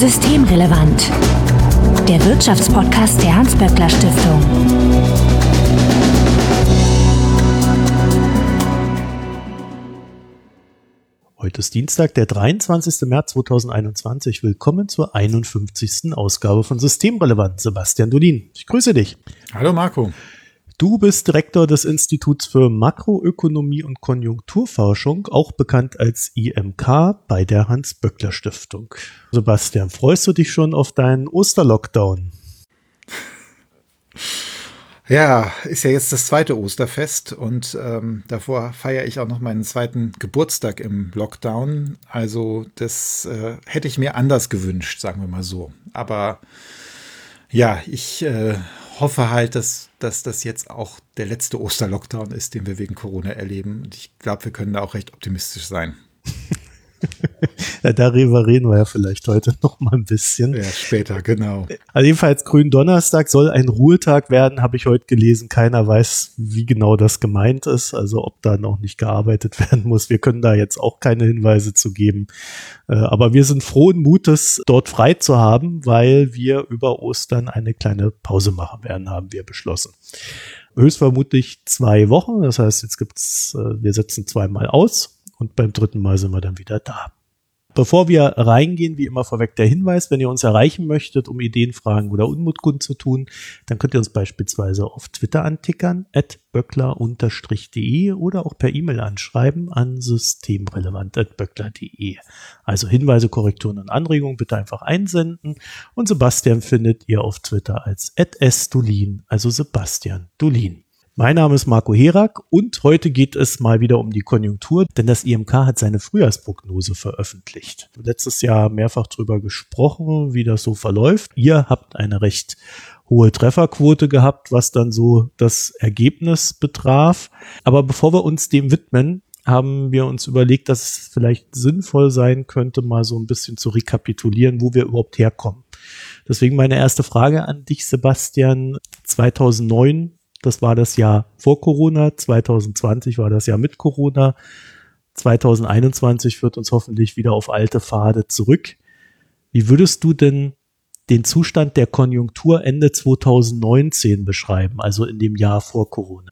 Systemrelevant. Der Wirtschaftspodcast der Hans-Böckler-Stiftung. Heute ist Dienstag, der 23. März 2021. Willkommen zur 51. Ausgabe von Systemrelevant. Sebastian Dolin, ich grüße dich. Hallo Marco. Du bist Direktor des Instituts für Makroökonomie und Konjunkturforschung, auch bekannt als IMK, bei der Hans-Böckler-Stiftung. Sebastian, freust du dich schon auf deinen Osterlockdown? Ja, ist ja jetzt das zweite Osterfest und davor feiere ich auch noch meinen zweiten Geburtstag im Lockdown. Also das hätte ich mir anders gewünscht, sagen wir mal so. Aber ja, ich hoffe halt, dass das jetzt auch der letzte Osterlockdown ist, den wir wegen Corona erleben. Und ich glaube, wir können da auch recht optimistisch sein. Ja, darüber reden wir ja vielleicht heute noch mal ein bisschen. Ja, später, genau. Also jedenfalls Gründonnerstag soll ein Ruhetag werden, habe ich heute gelesen. Keiner weiß, wie genau das gemeint ist, also ob da noch nicht gearbeitet werden muss. Wir können da jetzt auch keine Hinweise zu geben. Aber wir sind frohen Mutes, dort frei zu haben, weil wir über Ostern eine kleine Pause machen werden, haben wir beschlossen. Höchstvermutlich 2 Wochen, das heißt, wir setzen 2-mal aus. Und beim 3. Mal sind wir dann wieder da. Bevor wir reingehen, wie immer vorweg der Hinweis, wenn ihr uns erreichen möchtet, um Ideen, Fragen oder Unmut kundzutun, dann könnt ihr uns beispielsweise auf Twitter antickern, @böckler_de oder auch per E-Mail anschreiben an systemrelevant@böckler.de. Also Hinweise, Korrekturen und Anregungen bitte einfach einsenden. Und Sebastian findet ihr auf Twitter als @sdolin, also Sebastian Dolin. Mein Name ist Marco Herak und heute geht es mal wieder um die Konjunktur, denn das IMK hat seine Frühjahrsprognose veröffentlicht. Letztes Jahr mehrfach drüber gesprochen, wie das so verläuft. Ihr habt eine recht hohe Trefferquote gehabt, was dann so das Ergebnis betraf. Aber bevor wir uns dem widmen, haben wir uns überlegt, dass es vielleicht sinnvoll sein könnte, mal so ein bisschen zu rekapitulieren, wo wir überhaupt herkommen. Deswegen meine erste Frage an dich, Sebastian. 2009, das war das Jahr vor Corona, 2020 war das Jahr mit Corona, 2021 führt uns hoffentlich wieder auf alte Pfade zurück. Wie würdest du denn den Zustand der Konjunktur Ende 2019 beschreiben, also in dem Jahr vor Corona?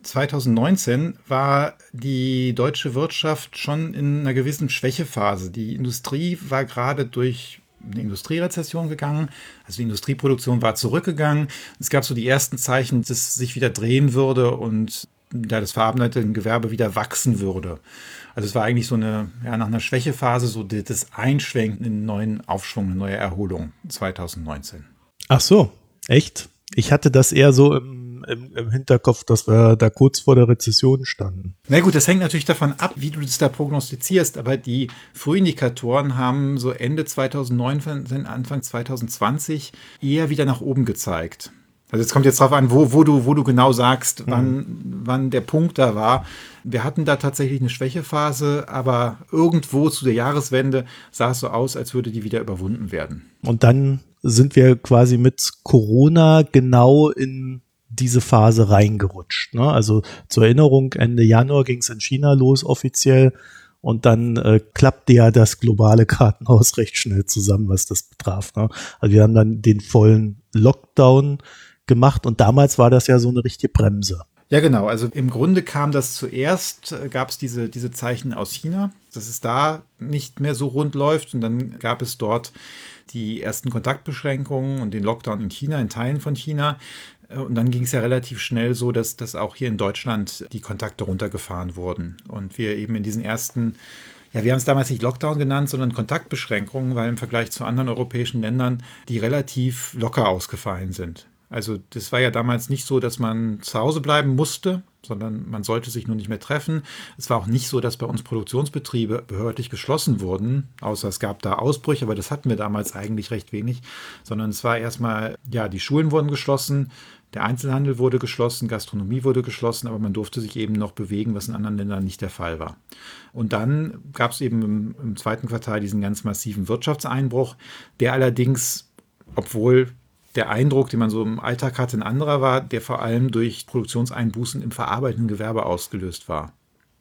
2019 war die deutsche Wirtschaft schon in einer gewissen Schwächephase. Die Industrie war gerade durch eine Industrierezession gegangen, also die Industrieproduktion war zurückgegangen. Es gab so die ersten Zeichen, dass es sich wieder drehen würde und das verarbeitende Gewerbe wieder wachsen würde. Also es war eigentlich so nach einer Schwächephase so das Einschwenken in einen neuen Aufschwung, eine neue Erholung 2019. Ach so, echt? Ich hatte das eher so im Hinterkopf, dass wir da kurz vor der Rezession standen. Na gut, das hängt natürlich davon ab, wie du das da prognostizierst, aber die Frühindikatoren haben so Ende 2019, Anfang 2020 eher wieder nach oben gezeigt. Also es kommt jetzt drauf an, wo du genau sagst, wann der Punkt da war. Wir hatten da tatsächlich eine Schwächephase, aber irgendwo zu der Jahreswende sah es so aus, als würde die wieder überwunden werden. Und dann sind wir quasi mit Corona genau in diese Phase reingerutscht, ne? Also zur Erinnerung, Ende Januar ging es in China los offiziell und dann klappte ja das globale Kartenhaus recht schnell zusammen, was das betraf, ne? Also wir haben dann den vollen Lockdown gemacht und damals war das ja so eine richtige Bremse. Ja, genau. Also im Grunde kam das zuerst, gab es diese Zeichen aus China, dass es da nicht mehr so rund läuft und dann gab es dort die ersten Kontaktbeschränkungen und den Lockdown in China, in Teilen von China. Und dann ging es ja relativ schnell so, dass auch hier in Deutschland die Kontakte runtergefahren wurden. Und wir eben in diesen ersten, wir haben es damals nicht Lockdown genannt, sondern Kontaktbeschränkungen, weil im Vergleich zu anderen europäischen Ländern die relativ locker ausgefallen sind. Also das war ja damals nicht so, dass man zu Hause bleiben musste, sondern man sollte sich nur nicht mehr treffen. Es war auch nicht so, dass bei uns Produktionsbetriebe behördlich geschlossen wurden, außer es gab da Ausbrüche, aber das hatten wir damals eigentlich recht wenig, sondern es war erstmal, die Schulen wurden geschlossen, der Einzelhandel wurde geschlossen, Gastronomie wurde geschlossen, aber man durfte sich eben noch bewegen, was in anderen Ländern nicht der Fall war. Und dann gab es eben im zweiten Quartal diesen ganz massiven Wirtschaftseinbruch, der allerdings, obwohl der Eindruck, den man so im Alltag hatte, ein anderer war, der vor allem durch Produktionseinbußen im verarbeitenden Gewerbe ausgelöst war.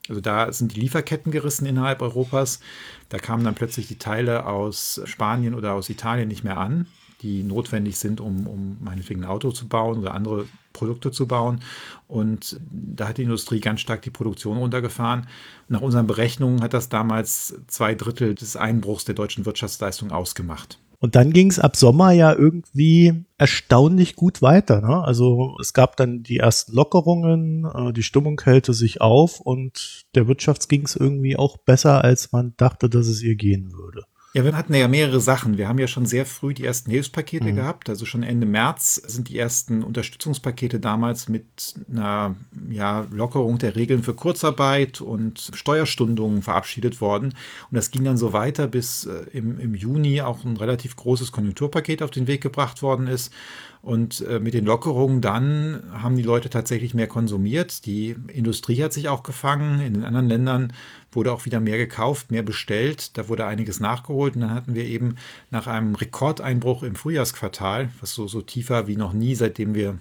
Also da sind die Lieferketten gerissen innerhalb Europas. Da kamen dann plötzlich die Teile aus Spanien oder aus Italien nicht mehr an, die notwendig sind, um meinetwegen ein Auto zu bauen oder andere Produkte zu bauen. Und da hat die Industrie ganz stark die Produktion runtergefahren. Nach unseren Berechnungen hat das damals 2/3 des Einbruchs der deutschen Wirtschaftsleistung ausgemacht. Und dann ging es ab Sommer ja irgendwie erstaunlich gut weiter, ne? Also es gab dann die ersten Lockerungen, die Stimmung hellte sich auf und der Wirtschaft ging es irgendwie auch besser, als man dachte, dass es ihr gehen würde. Ja, wir hatten ja mehrere Sachen. Wir haben ja schon sehr früh die ersten Hilfspakete gehabt. Also schon Ende März sind die ersten Unterstützungspakete damals mit einer Lockerung der Regeln für Kurzarbeit und Steuerstundungen verabschiedet worden. Und das ging dann so weiter, bis im Juni auch ein relativ großes Konjunkturpaket auf den Weg gebracht worden ist. Und mit den Lockerungen dann haben die Leute tatsächlich mehr konsumiert. Die Industrie hat sich auch gefangen. In den anderen Ländern wurde auch wieder mehr gekauft, mehr bestellt. Da wurde einiges nachgeholt. Und dann hatten wir eben nach einem Rekordeinbruch im Frühjahrsquartal, was so tiefer wie noch nie, seitdem wir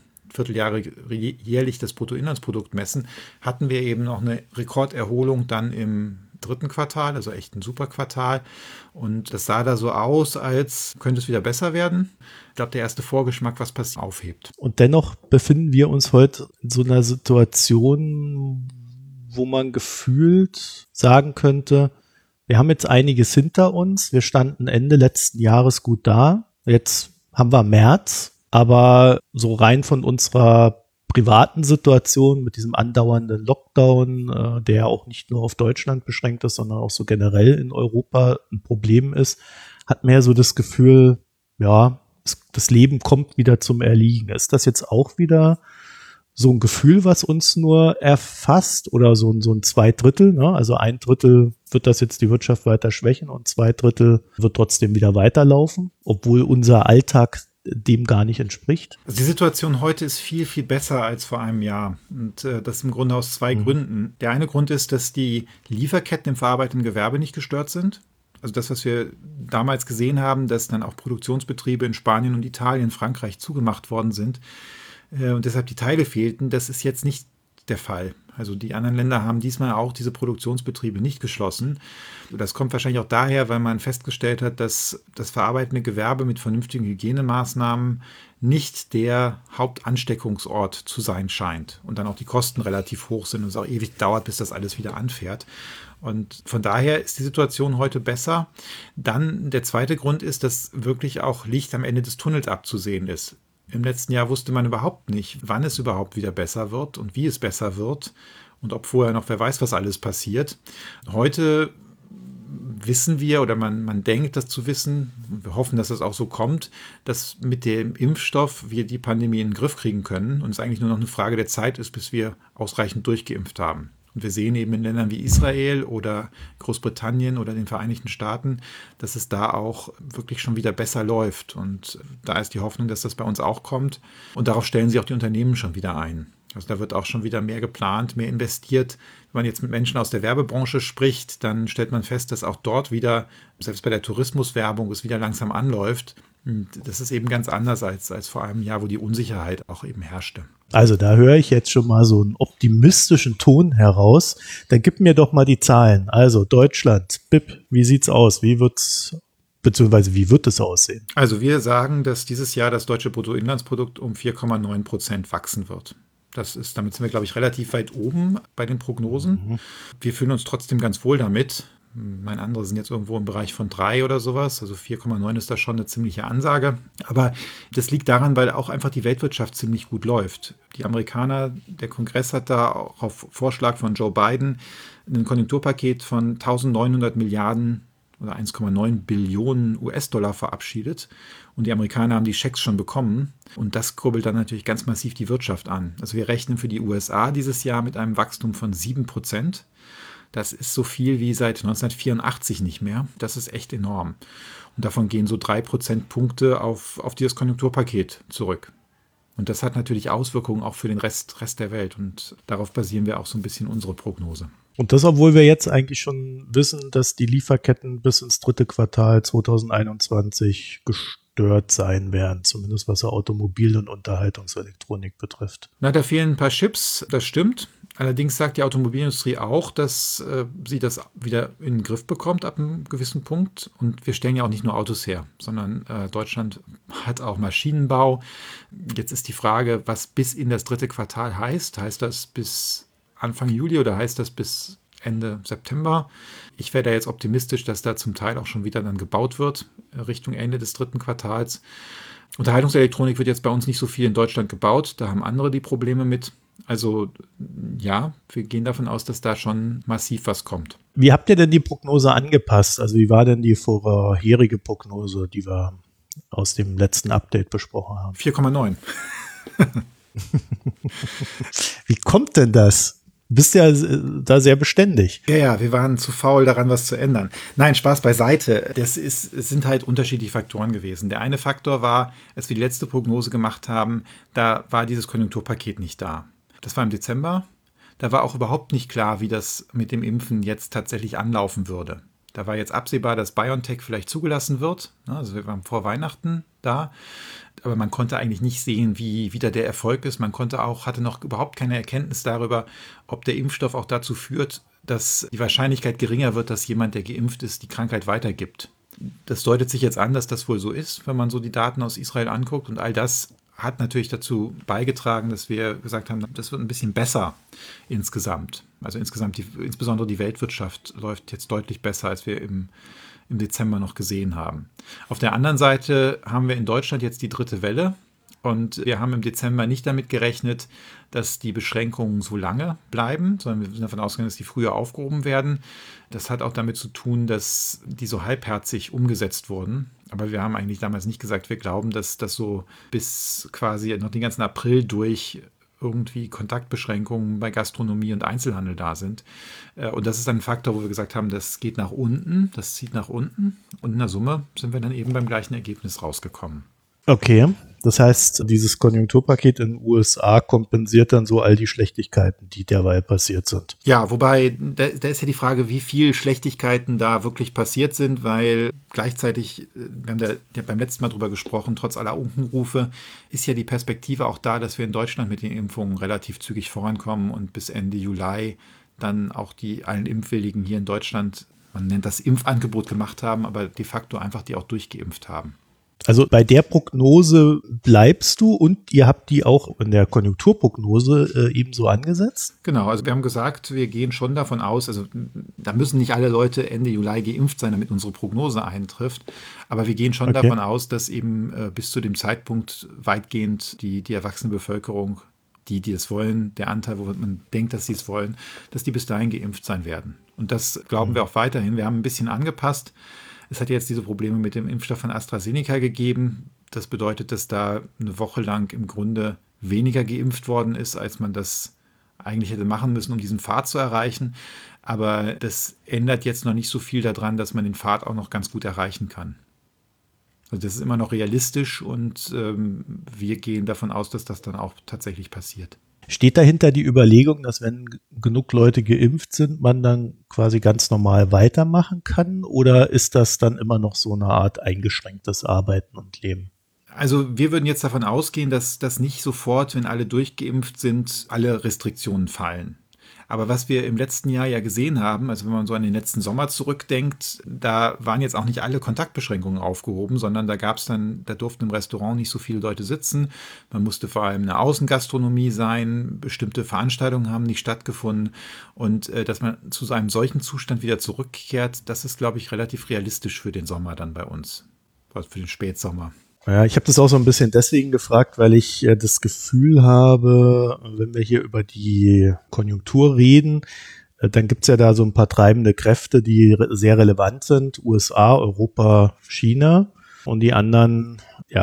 jährlich das Bruttoinlandsprodukt messen, hatten wir eben noch eine Rekorderholung dann im dritten Quartal, also echt ein super Quartal. Und das sah da so aus, als könnte es wieder besser werden. Ich glaube, der erste Vorgeschmack, was passiert, aufhebt. Und dennoch befinden wir uns heute in so einer Situation, wo man gefühlt sagen könnte, wir haben jetzt einiges hinter uns. Wir standen Ende letzten Jahres gut da. Jetzt haben wir März, aber so rein von unserer privaten Situation mit diesem andauernden Lockdown, der ja auch nicht nur auf Deutschland beschränkt ist, sondern auch so generell in Europa ein Problem ist, hat man ja so das Gefühl, ja, das Leben kommt wieder zum Erliegen. Ist das jetzt auch wieder so ein Gefühl, was uns nur erfasst oder so ein 2/3, ne? Also 1/3 wird das jetzt die Wirtschaft weiter schwächen und 2/3 wird trotzdem wieder weiterlaufen, obwohl unser Alltag dem gar nicht entspricht. Also die Situation heute ist viel, viel besser als vor einem Jahr. Und das im Grunde aus zwei Gründen. Der eine Grund ist, dass die Lieferketten im verarbeitenden Gewerbe nicht gestört sind. Also das, was wir damals gesehen haben, dass dann auch Produktionsbetriebe in Spanien und Italien, Frankreich zugemacht worden sind und deshalb die Teile fehlten, das ist jetzt nicht der Fall. Also die anderen Länder haben diesmal auch diese Produktionsbetriebe nicht geschlossen. Das kommt wahrscheinlich auch daher, weil man festgestellt hat, dass das verarbeitende Gewerbe mit vernünftigen Hygienemaßnahmen nicht der Hauptansteckungsort zu sein scheint und dann auch die Kosten relativ hoch sind und es auch ewig dauert, bis das alles wieder anfährt. Und von daher ist die Situation heute besser. Dann der zweite Grund ist, dass wirklich auch Licht am Ende des Tunnels abzusehen ist. Im letzten Jahr wusste man überhaupt nicht, wann es überhaupt wieder besser wird und wie es besser wird und ob vorher noch wer weiß, was alles passiert. Heute wissen wir oder man denkt, das zu wissen, wir hoffen, dass es auch so kommt, dass mit dem Impfstoff wir die Pandemie in den Griff kriegen können und es eigentlich nur noch eine Frage der Zeit ist, bis wir ausreichend durchgeimpft haben. Und wir sehen eben in Ländern wie Israel oder Großbritannien oder den Vereinigten Staaten, dass es da auch wirklich schon wieder besser läuft. Und da ist die Hoffnung, dass das bei uns auch kommt. Und darauf stellen sich auch die Unternehmen schon wieder ein. Also da wird auch schon wieder mehr geplant, mehr investiert. Wenn man jetzt mit Menschen aus der Werbebranche spricht, dann stellt man fest, dass auch dort wieder, selbst bei der Tourismuswerbung, es wieder langsam anläuft. Und das ist eben ganz anders als vor einem Jahr, wo die Unsicherheit auch eben herrschte. Also da höre ich jetzt schon mal so einen optimistischen Ton heraus. Dann gib mir doch mal die Zahlen. Also Deutschland, BIP, wie sieht's aus? Wie wird es aussehen? Also wir sagen, dass dieses Jahr das deutsche Bruttoinlandsprodukt um 4,9% wachsen wird. Damit sind wir, glaube ich, relativ weit oben bei den Prognosen. Wir fühlen uns trotzdem ganz wohl damit. Meine andere sind jetzt irgendwo im Bereich von 3 oder sowas. Also 4,9 ist da schon eine ziemliche Ansage. Aber das liegt daran, weil auch einfach die Weltwirtschaft ziemlich gut läuft. Die Amerikaner, der Kongress hat da auch auf Vorschlag von Joe Biden ein Konjunkturpaket von 1900 Milliarden oder 1,9 Billionen US-Dollar verabschiedet. Und die Amerikaner haben die Schecks schon bekommen. Und das kurbelt dann natürlich ganz massiv die Wirtschaft an. Also wir rechnen für die USA dieses Jahr mit einem Wachstum von 7%. Das ist so viel wie seit 1984 nicht mehr. Das ist echt enorm. Und davon gehen so 3 Prozentpunkte auf dieses Konjunkturpaket zurück. Und das hat natürlich Auswirkungen auch für den Rest der Welt. Und darauf basieren wir auch so ein bisschen unsere Prognose. Und das, obwohl wir jetzt eigentlich schon wissen, dass die Lieferketten bis ins dritte Quartal 2021 zerstört sein werden, zumindest was Automobil- und Unterhaltungselektronik betrifft. Na, da fehlen ein paar Chips, das stimmt. Allerdings sagt die Automobilindustrie auch, dass sie das wieder in den Griff bekommt ab einem gewissen Punkt. Und wir stellen ja auch nicht nur Autos her, sondern Deutschland hat auch Maschinenbau. Jetzt ist die Frage, was bis in das 3. Quartal heißt. Heißt das bis Anfang Juli oder heißt das bis Ende September? Ich wäre da jetzt optimistisch, dass da zum Teil auch schon wieder dann gebaut wird Richtung Ende des 3. Quartals. Unterhaltungselektronik wird jetzt bei uns nicht so viel in Deutschland gebaut. Da haben andere die Probleme mit. Also ja, wir gehen davon aus, dass da schon massiv was kommt. Wie habt ihr denn die Prognose angepasst? Also wie war denn die vorherige Prognose, die wir aus dem letzten Update besprochen haben? 4,9. Wie kommt denn das? Du bist ja da sehr beständig. Ja, wir waren zu faul daran, was zu ändern. Nein, Spaß beiseite. Es sind halt unterschiedliche Faktoren gewesen. Der eine Faktor war, als wir die letzte Prognose gemacht haben, da war dieses Konjunkturpaket nicht da. Das war im Dezember. Da war auch überhaupt nicht klar, wie das mit dem Impfen jetzt tatsächlich anlaufen würde. Da war jetzt absehbar, dass BioNTech vielleicht zugelassen wird. Also wir waren vor Weihnachten da. Aber man konnte eigentlich nicht sehen, wie wieder der Erfolg ist. Man hatte noch überhaupt keine Erkenntnis darüber, ob der Impfstoff auch dazu führt, dass die Wahrscheinlichkeit geringer wird, dass jemand, der geimpft ist, die Krankheit weitergibt. Das deutet sich jetzt an, dass das wohl so ist, wenn man so die Daten aus Israel anguckt. Und all das hat natürlich dazu beigetragen, dass wir gesagt haben, das wird ein bisschen besser insgesamt. Also insgesamt, insbesondere die Weltwirtschaft läuft jetzt deutlich besser, als wir im Dezember noch gesehen haben. Auf der anderen Seite haben wir in Deutschland jetzt die 3. Welle und wir haben im Dezember nicht damit gerechnet, dass die Beschränkungen so lange bleiben, sondern wir sind davon ausgegangen, dass die früher aufgehoben werden. Das hat auch damit zu tun, dass die so halbherzig umgesetzt wurden. Aber wir haben eigentlich damals nicht gesagt, wir glauben, dass das so bis quasi noch den ganzen April durch irgendwie Kontaktbeschränkungen bei Gastronomie und Einzelhandel da sind. Und das ist dann ein Faktor, wo wir gesagt haben, das geht nach unten, das zieht nach unten. Und in der Summe sind wir dann eben beim gleichen Ergebnis rausgekommen. Okay, das heißt, dieses Konjunkturpaket in den USA kompensiert dann so all die Schlechtigkeiten, die derweil passiert sind. Ja, wobei, da ist ja die Frage, wie viel Schlechtigkeiten da wirklich passiert sind, weil gleichzeitig, wir haben ja beim letzten Mal drüber gesprochen, trotz aller Unkenrufe, ist ja die Perspektive auch da, dass wir in Deutschland mit den Impfungen relativ zügig vorankommen und bis Ende Juli dann auch allen Impfwilligen hier in Deutschland, man nennt das Impfangebot gemacht haben, aber de facto einfach die auch durchgeimpft haben. Also bei der Prognose bleibst du und ihr habt die auch in der Konjunkturprognose ebenso angesetzt? Genau, also wir haben gesagt, wir gehen schon davon aus, also da müssen nicht alle Leute Ende Juli geimpft sein, damit unsere Prognose eintrifft, aber wir gehen schon davon aus, dass eben bis zu dem Zeitpunkt weitgehend die erwachsene Bevölkerung, die es wollen, der Anteil, wo man denkt, dass sie es wollen, dass die bis dahin geimpft sein werden. Und das glauben wir auch weiterhin. Wir haben ein bisschen angepasst. Es hat jetzt diese Probleme mit dem Impfstoff von AstraZeneca gegeben. Das bedeutet, dass da eine Woche lang im Grunde weniger geimpft worden ist, als man das eigentlich hätte machen müssen, um diesen Pfad zu erreichen. Aber das ändert jetzt noch nicht so viel daran, dass man den Pfad auch noch ganz gut erreichen kann. Also das ist immer noch realistisch und wir gehen davon aus, dass das dann auch tatsächlich passiert. Steht dahinter die Überlegung, dass wenn genug Leute geimpft sind, man dann quasi ganz normal weitermachen kann? Oder ist das dann immer noch so eine Art eingeschränktes Arbeiten und Leben? Also wir würden jetzt davon ausgehen, dass das nicht sofort, wenn alle durchgeimpft sind, alle Restriktionen fallen. Aber was wir im letzten Jahr ja gesehen haben, also wenn man so an den letzten Sommer zurückdenkt, da waren jetzt auch nicht alle Kontaktbeschränkungen aufgehoben, sondern da durften im Restaurant nicht so viele Leute sitzen. Man musste vor allem in der Außengastronomie sein, bestimmte Veranstaltungen haben nicht stattgefunden. Und dass man zu einem solchen Zustand wieder zurückkehrt, das ist, glaube ich, relativ realistisch für den Sommer dann bei uns, also für den Spätsommer. Ja, ich habe das auch so ein bisschen deswegen gefragt, weil ich das Gefühl habe, wenn wir hier über die Konjunktur reden, dann gibt's ja da so ein paar treibende Kräfte, die sehr relevant sind. USA, Europa, China und die anderen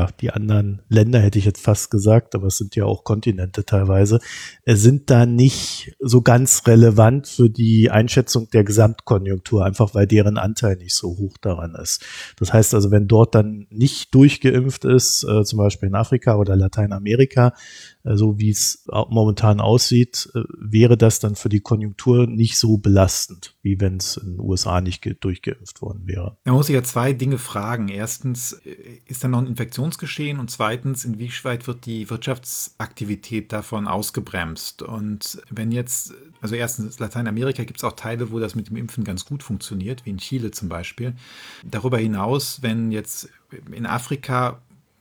Länder hätte ich jetzt fast gesagt, aber es sind ja auch Kontinente teilweise, sind da nicht so ganz relevant für die Einschätzung der Gesamtkonjunktur, einfach weil deren Anteil nicht so hoch daran ist. Das heißt also, wenn dort dann nicht durchgeimpft ist, zum Beispiel in Afrika oder Lateinamerika, so wie es momentan aussieht, wäre das dann für die Konjunktur nicht so belastend, wie wenn es in den USA nicht durchgeimpft worden wäre. Man muss sich ja zwei Dinge fragen. Erstens, ist da noch ein Infektionsgeschehen? Und zweitens, inwieweit wird die Wirtschaftsaktivität davon ausgebremst? Und wenn jetzt, also erstens, Lateinamerika gibt es auch Teile, wo das mit dem Impfen ganz gut funktioniert, wie in Chile zum Beispiel. Darüber hinaus, wenn jetzt in Afrika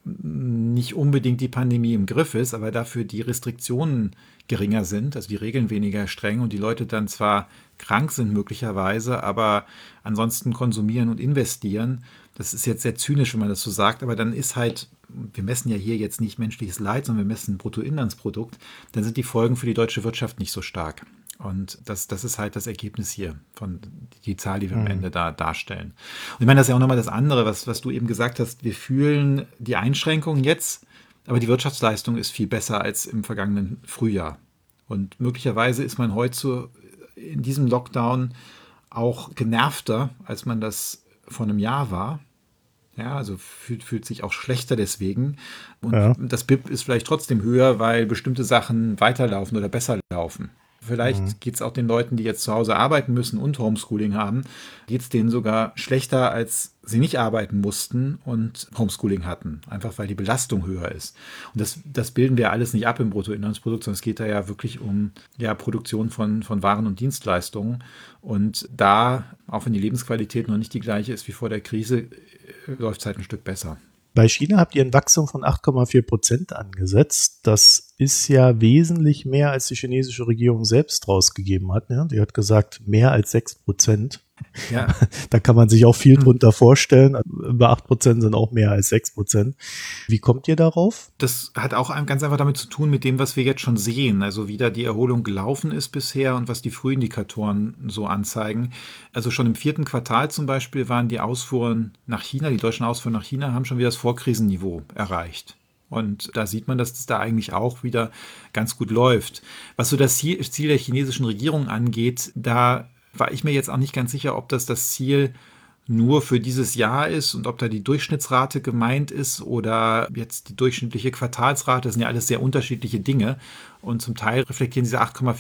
nicht unbedingt die Pandemie im Griff ist, aber dafür die Restriktionen geringer sind, also die Regeln weniger streng und die Leute dann zwar krank sind möglicherweise, aber ansonsten konsumieren und investieren. Das ist jetzt sehr zynisch, wenn man das so sagt, aber dann ist halt, wir messen ja hier jetzt nicht menschliches Leid, sondern wir messen Bruttoinlandsprodukt, dann sind die Folgen für die deutsche Wirtschaft nicht so stark. Und das ist halt das Ergebnis hier von die Zahl, die wir am Ende da darstellen. Und ich meine, das ist ja auch nochmal das andere, was du eben gesagt hast. Wir fühlen die Einschränkungen jetzt, aber die Wirtschaftsleistung ist viel besser als im vergangenen Frühjahr. Und möglicherweise ist man heute in diesem Lockdown auch genervter, als man das vor einem Jahr war. Ja, also fühlt sich auch schlechter deswegen. Und das BIP ist vielleicht trotzdem höher, weil bestimmte Sachen weiterlaufen oder besser laufen. Vielleicht geht es auch den Leuten, die jetzt zu Hause arbeiten müssen und Homeschooling haben, geht es denen sogar schlechter, als sie nicht arbeiten mussten und Homeschooling hatten. Einfach weil die Belastung höher ist. Und das bilden wir alles nicht ab im Bruttoinlandsprodukt, sondern es geht da ja wirklich um Produktion von Waren und Dienstleistungen. Und da, auch wenn die Lebensqualität noch nicht die gleiche ist wie vor der Krise, läuft es halt ein Stück besser. Bei China habt ihr ein Wachstum von 8,4% angesetzt. Das ist ja wesentlich mehr, als die chinesische Regierung selbst rausgegeben hat. Ja, die hat gesagt, mehr als 6%. Ja. Da kann man sich auch viel drunter vorstellen. Über 8% sind auch mehr als 6%. Wie kommt ihr darauf? Das hat auch ganz einfach damit zu tun mit dem, was wir jetzt schon sehen. Also wie da die Erholung gelaufen ist bisher und was die Frühindikatoren so anzeigen. Also schon im 4. Quartal zum Beispiel waren die Ausfuhren nach China, die deutschen Ausfuhren nach China, haben schon wieder das Vorkrisenniveau erreicht. Und da sieht man, dass es da eigentlich auch wieder ganz gut läuft. Was so das Ziel der chinesischen Regierung angeht, da war ich mir jetzt auch nicht ganz sicher, ob das Ziel nur für dieses Jahr ist und ob da die Durchschnittsrate gemeint ist oder jetzt die durchschnittliche Quartalsrate. Das sind ja alles sehr unterschiedliche Dinge. Und zum Teil reflektieren diese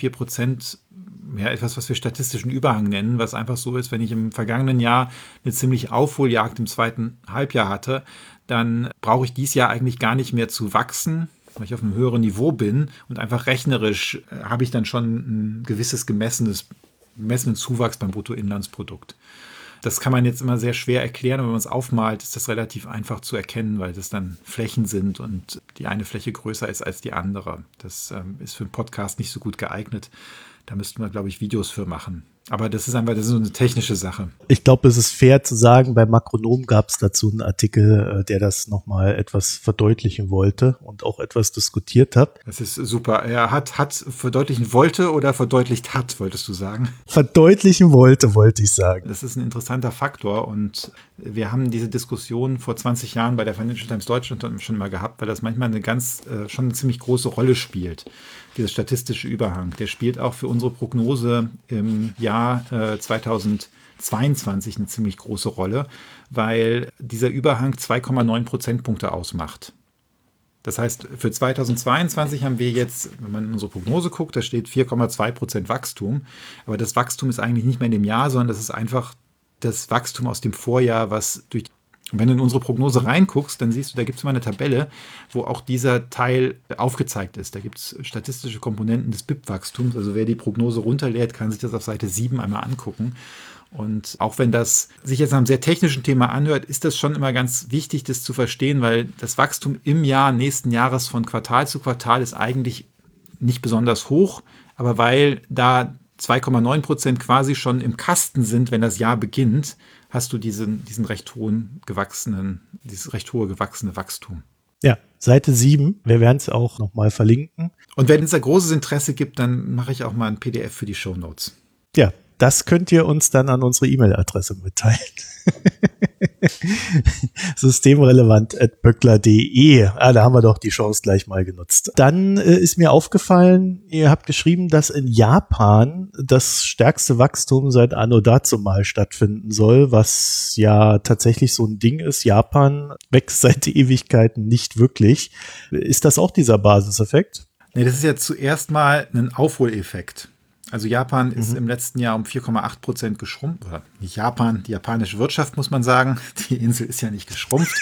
8,4% etwas, was wir statistischen Überhang nennen, was einfach so ist, wenn ich im vergangenen Jahr eine ziemliche Aufholjagd im 2. Halbjahr hatte, dann brauche ich dieses Jahr eigentlich gar nicht mehr zu wachsen, weil ich auf einem höheren Niveau bin und einfach rechnerisch habe ich dann schon ein gewisses gemessenen Zuwachs beim Bruttoinlandsprodukt. Das kann man jetzt immer sehr schwer erklären, aber wenn man es aufmalt, ist das relativ einfach zu erkennen, weil das dann Flächen sind und die eine Fläche größer ist als die andere. Das ist für einen Podcast nicht so gut geeignet. Da müssten wir, glaube ich, Videos für machen. Aber das ist so eine technische Sache. Ich glaube, es ist fair zu sagen, bei Makronom gab es dazu einen Artikel, der das nochmal etwas verdeutlichen wollte und auch etwas diskutiert hat. Das ist super. Er hat verdeutlichen wollte oder verdeutlicht hat, wolltest du sagen? Verdeutlichen wollte ich sagen. Das ist ein interessanter Faktor und wir haben diese Diskussion vor 20 Jahren bei der Financial Times Deutschland schon mal gehabt, weil das manchmal schon eine ziemlich große Rolle spielt. Dieser statistische Überhang, der spielt auch für unsere Prognose im Jahr 2022 eine ziemlich große Rolle, weil dieser Überhang 2,9 Prozentpunkte ausmacht. Das heißt, für 2022 haben wir jetzt, wenn man in unsere Prognose guckt, da steht 4,2% Wachstum. Aber das Wachstum ist eigentlich nicht mehr in dem Jahr, sondern das ist einfach das Wachstum aus dem Vorjahr, was durch. Und wenn du in unsere Prognose reinguckst, dann siehst du, da gibt es mal eine Tabelle, wo auch dieser Teil aufgezeigt ist. Da gibt es statistische Komponenten des BIP-Wachstums. Also wer die Prognose runterlädt, kann sich das auf Seite 7 einmal angucken. Und auch wenn das sich jetzt nach einem sehr technischen Thema anhört, ist das schon immer ganz wichtig, das zu verstehen, weil das Wachstum im Jahr nächsten Jahres von Quartal zu Quartal ist eigentlich nicht besonders hoch, aber weil da 2,9% quasi schon im Kasten sind, wenn das Jahr beginnt, hast du dieses recht hohe gewachsene Wachstum. Ja, Seite 7. Wir werden es auch nochmal verlinken. Und wenn es da großes Interesse gibt, dann mache ich auch mal ein PDF für die Shownotes. Ja, das könnt ihr uns dann an unsere E-Mail-Adresse mitteilen. Systemrelevant@böckler.de. Da haben wir doch die Chance gleich mal genutzt. Dann ist mir aufgefallen, ihr habt geschrieben, dass in Japan das stärkste Wachstum seit Anno dazumal stattfinden soll, was ja tatsächlich so ein Ding ist. Japan wächst seit Ewigkeiten nicht wirklich. Ist das auch dieser Basiseffekt? Nee, das ist ja zuerst mal ein Aufholeffekt. Also Japan ist im letzten Jahr um 4,8% geschrumpft. Oder nicht Japan, die japanische Wirtschaft, muss man sagen. Die Insel ist ja nicht geschrumpft.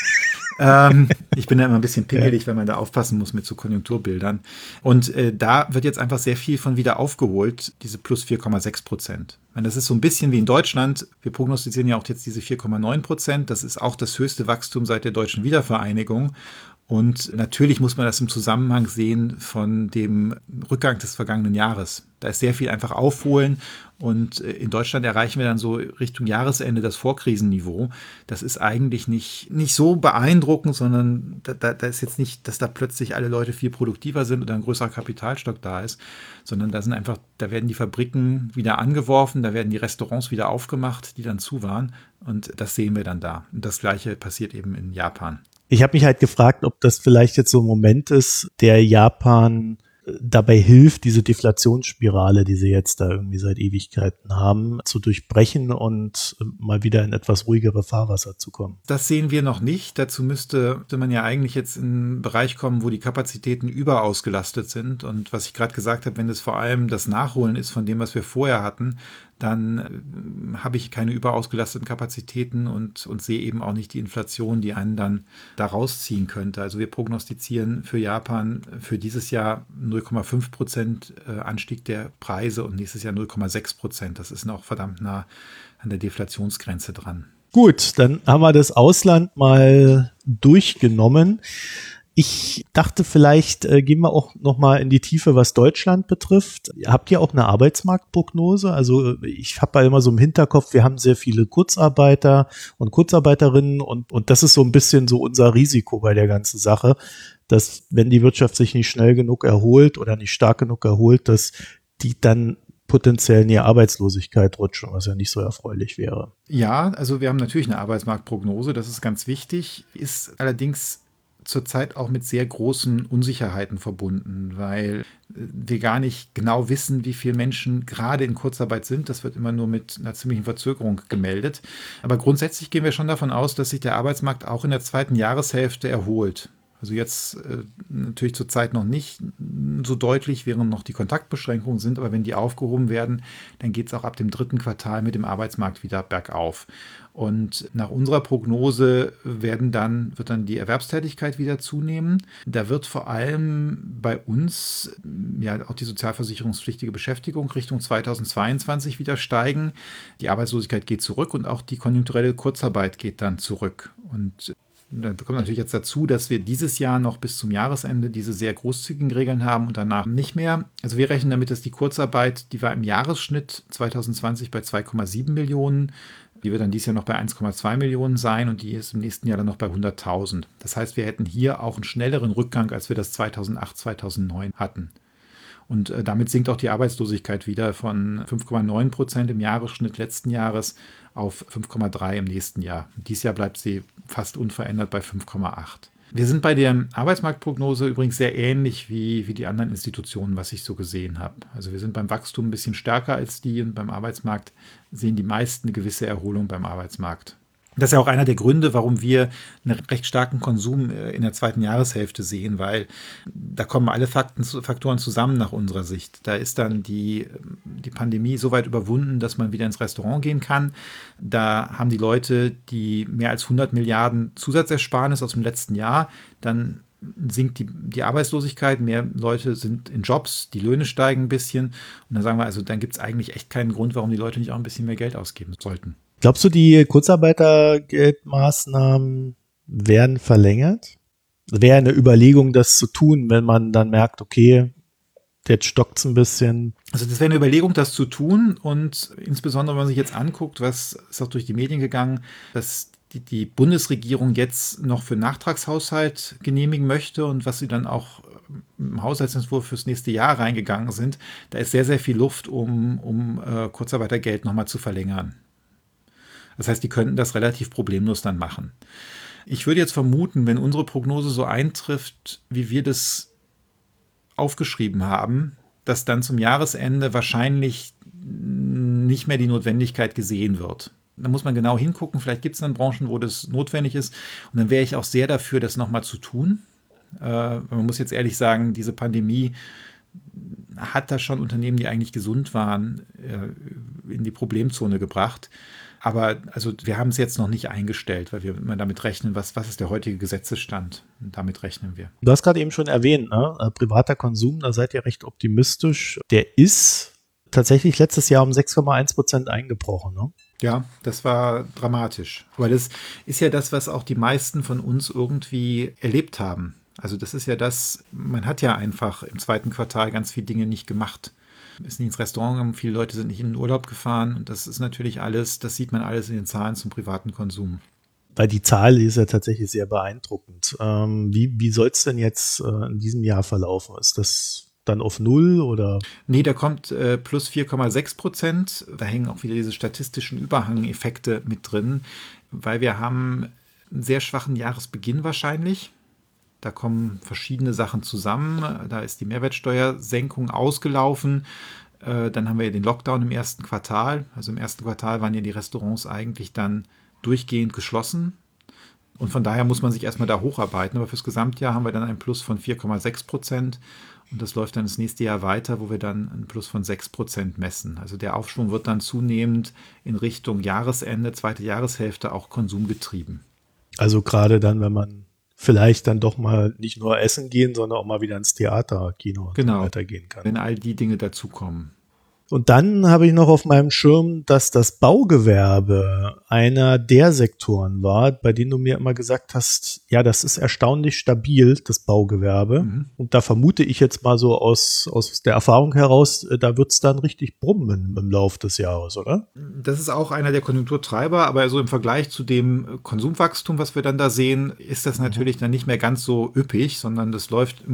Ich bin da immer ein bisschen pingelig, wenn man da aufpassen muss mit so Konjunkturbildern. Und da wird jetzt einfach sehr viel von wieder aufgeholt, diese plus 4,6%. Das ist so ein bisschen wie in Deutschland. Wir prognostizieren ja auch jetzt diese 4,9%. Das ist auch das höchste Wachstum seit der deutschen Wiedervereinigung. Und natürlich muss man das im Zusammenhang sehen von dem Rückgang des vergangenen Jahres. Da ist sehr viel einfach aufholen und in Deutschland erreichen wir dann so Richtung Jahresende das Vorkrisenniveau. Das ist eigentlich nicht so beeindruckend, sondern da ist jetzt nicht, dass da plötzlich alle Leute viel produktiver sind oder ein größerer Kapitalstock da ist, sondern da werden die Fabriken wieder angeworfen, da werden die Restaurants wieder aufgemacht, die dann zu waren und das sehen wir dann da. Und das Gleiche passiert eben in Japan. Ich habe mich halt gefragt, ob das vielleicht jetzt so ein Moment ist, der Japan dabei hilft, diese Deflationsspirale, die sie jetzt da irgendwie seit Ewigkeiten haben, zu durchbrechen und mal wieder in etwas ruhigere Fahrwasser zu kommen. Das sehen wir noch nicht. Dazu müsste man ja eigentlich jetzt in einen Bereich kommen, wo die Kapazitäten überausgelastet sind. Und was ich gerade gesagt habe, wenn es vor allem das Nachholen ist von dem, was wir vorher hatten, dann habe ich keine überausgelasteten Kapazitäten und sehe eben auch nicht die Inflation, die einen dann da rausziehen könnte. Also wir prognostizieren für Japan für dieses Jahr 0,5% Anstieg der Preise und nächstes Jahr 0,6%. Das ist noch verdammt nah an der Deflationsgrenze dran. Gut, dann haben wir das Ausland mal durchgenommen. Ich dachte, vielleicht gehen wir auch noch mal in die Tiefe, was Deutschland betrifft. Habt ihr auch eine Arbeitsmarktprognose? Also ich habe ja immer so im Hinterkopf, wir haben sehr viele Kurzarbeiter und Kurzarbeiterinnen und das ist so ein bisschen so unser Risiko bei der ganzen Sache, dass wenn die Wirtschaft sich nicht schnell genug erholt oder nicht stark genug erholt, dass die dann potenziell in die Arbeitslosigkeit rutschen, was ja nicht so erfreulich wäre. Ja, also wir haben natürlich eine Arbeitsmarktprognose, das ist ganz wichtig, ist allerdings zurzeit auch mit sehr großen Unsicherheiten verbunden, weil wir gar nicht genau wissen, wie viele Menschen gerade in Kurzarbeit sind. Das wird immer nur mit einer ziemlichen Verzögerung gemeldet. Aber grundsätzlich gehen wir schon davon aus, dass sich der Arbeitsmarkt auch in der zweiten Jahreshälfte erholt. Also jetzt natürlich zurzeit noch nicht so deutlich, während noch die Kontaktbeschränkungen sind, aber wenn die aufgehoben werden, dann geht es auch ab dem 3. Quartal mit dem Arbeitsmarkt wieder bergauf. Und nach unserer Prognose wird dann die Erwerbstätigkeit wieder zunehmen. Da wird vor allem bei uns ja auch die sozialversicherungspflichtige Beschäftigung Richtung 2022 wieder steigen. Die Arbeitslosigkeit geht zurück und auch die konjunkturelle Kurzarbeit geht dann zurück. Und dann kommt natürlich jetzt dazu, dass wir dieses Jahr noch bis zum Jahresende diese sehr großzügigen Regeln haben und danach nicht mehr. Also wir rechnen damit, dass die Kurzarbeit, die war im Jahresschnitt 2020 bei 2,7 Millionen, die wird dann dieses Jahr noch bei 1,2 Millionen sein und die ist im nächsten Jahr dann noch bei 100.000. Das heißt, wir hätten hier auch einen schnelleren Rückgang, als wir das 2008, 2009 hatten. Und damit sinkt auch die Arbeitslosigkeit wieder von 5,9% im Jahresschnitt letzten Jahres auf 5,3% im nächsten Jahr. Dieses Jahr bleibt sie fast unverändert bei 5,8%. Wir sind bei der Arbeitsmarktprognose übrigens sehr ähnlich wie die anderen Institutionen, was ich so gesehen habe. Also wir sind beim Wachstum ein bisschen stärker als die und beim Arbeitsmarkt sehen die meisten eine gewisse Erholung beim Arbeitsmarkt. Das ist ja auch einer der Gründe, warum wir einen recht starken Konsum in der zweiten Jahreshälfte sehen, weil da kommen alle Faktoren zusammen nach unserer Sicht. Da ist dann die Pandemie so weit überwunden, dass man wieder ins Restaurant gehen kann. Da haben die Leute die mehr als 100 Milliarden Zusatzersparnis aus dem letzten Jahr. Dann sinkt die Arbeitslosigkeit, mehr Leute sind in Jobs, die Löhne steigen ein bisschen. Und dann sagen wir, also dann gibt es eigentlich echt keinen Grund, warum die Leute nicht auch ein bisschen mehr Geld ausgeben sollten. Glaubst du, die Kurzarbeitergeldmaßnahmen werden verlängert? Wäre eine Überlegung, das zu tun, wenn man dann merkt, okay, jetzt stockt es ein bisschen. Also das wäre eine Überlegung, das zu tun und insbesondere, wenn man sich jetzt anguckt, was ist auch durch die Medien gegangen, dass die Bundesregierung jetzt noch für Nachtragshaushalt genehmigen möchte und was sie dann auch im Haushaltsentwurf fürs nächste Jahr reingegangen sind, da ist sehr, sehr viel Luft, um Kurzarbeitergeld nochmal zu verlängern. Das heißt, die könnten das relativ problemlos dann machen. Ich würde jetzt vermuten, wenn unsere Prognose so eintrifft, wie wir das aufgeschrieben haben, dass dann zum Jahresende wahrscheinlich nicht mehr die Notwendigkeit gesehen wird. Da muss man genau hingucken, vielleicht gibt es dann Branchen, wo das notwendig ist. Und dann wäre ich auch sehr dafür, das nochmal zu tun. Man muss jetzt ehrlich sagen, diese Pandemie hat da schon Unternehmen, die eigentlich gesund waren, in die Problemzone gebracht. Aber also wir haben es jetzt noch nicht eingestellt, weil wir immer damit rechnen, was ist der heutige Gesetzesstand? Und damit rechnen wir. Du hast gerade eben schon erwähnt, ne? Privater Konsum, da seid ihr recht optimistisch. Der ist tatsächlich letztes Jahr um 6,1% eingebrochen. Ne? Ja, das war dramatisch. Aber das ist ja das, was auch die meisten von uns irgendwie erlebt haben. Also das ist ja das, man hat ja einfach im zweiten Quartal ganz viele Dinge nicht gemacht. Ist nicht ins Restaurant gegangen, viele Leute sind nicht in den Urlaub gefahren und das ist natürlich alles, das sieht man alles in den Zahlen zum privaten Konsum. Weil die Zahl ist ja tatsächlich sehr beeindruckend. Wie soll es denn jetzt in diesem Jahr verlaufen? Ist das dann auf 0 oder? Nee, da kommt plus 4,6%. Da hängen auch wieder diese statistischen Überhangeffekte mit drin, weil wir haben einen sehr schwachen Jahresbeginn wahrscheinlich. Da kommen verschiedene Sachen zusammen. Da ist die Mehrwertsteuersenkung ausgelaufen. Dann haben wir den Lockdown im ersten Quartal. Also im ersten Quartal waren ja die Restaurants eigentlich dann durchgehend geschlossen. Und von daher muss man sich erstmal da hocharbeiten. Aber fürs Gesamtjahr haben wir dann ein Plus von 4,6%. Und das läuft dann das nächste Jahr weiter, wo wir dann ein Plus von 6% messen. Also der Aufschwung wird dann zunehmend in Richtung Jahresende, zweite Jahreshälfte auch konsumgetrieben. Also gerade dann, wenn man vielleicht dann doch mal nicht nur essen gehen, sondern auch mal wieder ins Theater, Kino und so weitergehen kann. Wenn all die Dinge dazukommen. Und dann habe ich noch auf meinem Schirm, dass das Baugewerbe einer der Sektoren war, bei denen du mir immer gesagt hast, ja, das ist erstaunlich stabil, das Baugewerbe. Mhm. Und da vermute ich jetzt mal so aus der Erfahrung heraus, da wird es dann richtig brummen im Laufe des Jahres, oder? Das ist auch einer der Konjunkturtreiber, aber so im Vergleich zu dem Konsumwachstum, was wir dann da sehen, ist das natürlich dann nicht mehr ganz so üppig, sondern das läuft